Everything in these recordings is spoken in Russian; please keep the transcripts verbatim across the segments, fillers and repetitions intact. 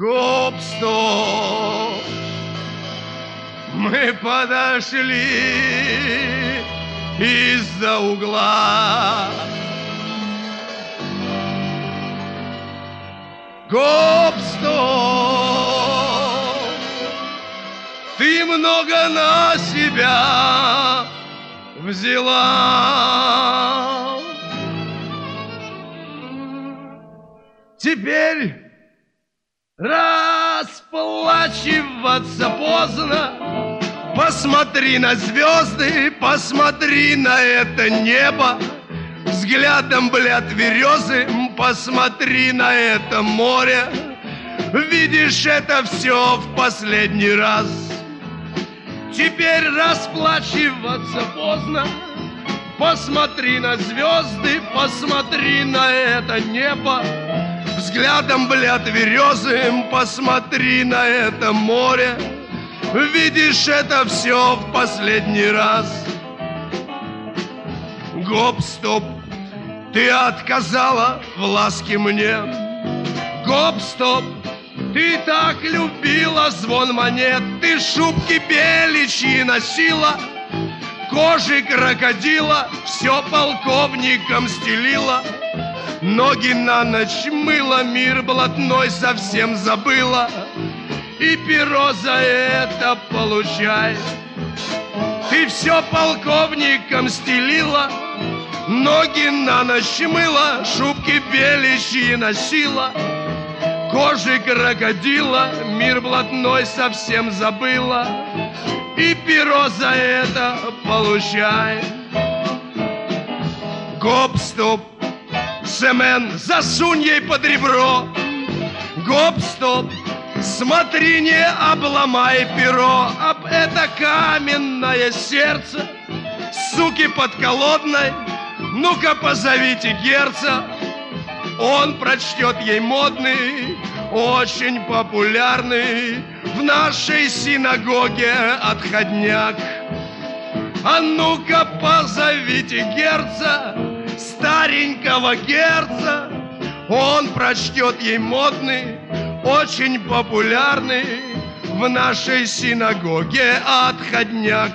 Гоп-стоп, мы подошли из-за угла. Гоп-стоп, ты много на себя взяла. Теперь расплачиваться поздно. Посмотри на звезды, посмотри на это небо. Взглядом, блядь, березы, посмотри на это море. Видишь, это все в последний раз. Теперь расплачиваться поздно. Посмотри на звезды, посмотри на это небо. Взглядом, блядь, березы, посмотри на это море. Видишь, это все в последний раз. Гоп-стоп, ты отказала в ласке мне. Гоп-стоп, ты так любила звон монет. Ты шубки беличьи носила, кожи крокодила, все полковником стелила. Ноги на ночь мыла, мир блатной совсем забыла. И перо за это получай. Ты все полковником стелила, ноги на ночь мыла, шубки беличьи носила, кожи крокодила, мир блатной совсем забыла. И перо за это получай. Гоп-стоп, Семен, засунь ей под ребро. Гоп-стоп, смотри, не обломай перо об это каменное сердце. Суки подколодной, ну-ка позовите Герца. Он прочтет ей модный, очень популярный в нашей синагоге отходняк. А ну-ка позовите Герца, старенького Герца. Он прочтет ей модный, очень популярный в нашей синагоге отходняк.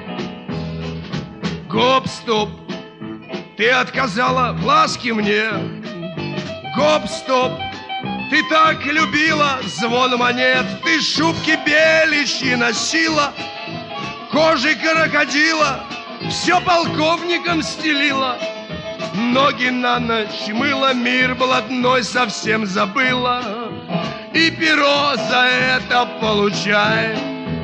Гоп-стоп, ты отказала в ласке мне. Гоп-стоп, ты так любила звон монет. Ты шубки беличьи носила, кожи крокодила, все полковником стелила. Ноги на ночь мыла, мир блатной совсем забыла. И перо за это получай.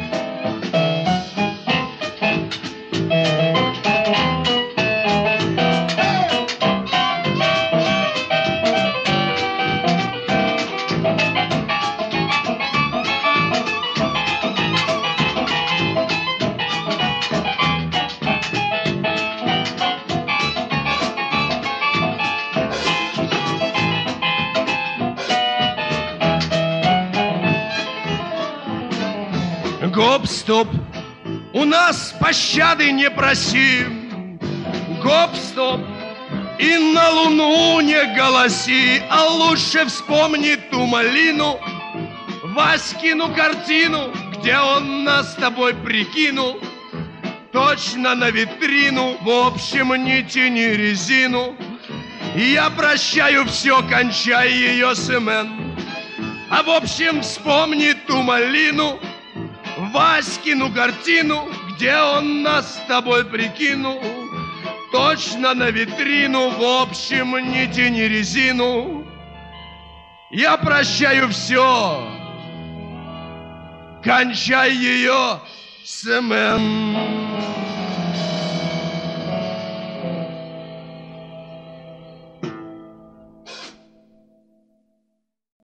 Гоп-стоп, у нас пощады не проси. Гоп-стоп, и на луну не голоси, а лучше вспомни ту малину, Васькину картину, где он нас с тобой прикинул. Точно на витрину, в общем, не тяни резину. Я прощаю все, кончай ее, Семен. А в общем, вспомни ту малину, Васькину картину, где он нас с тобой прикинул. Точно на витрину, в общем, не тяни резину. Я прощаю все, кончай ее, Семен.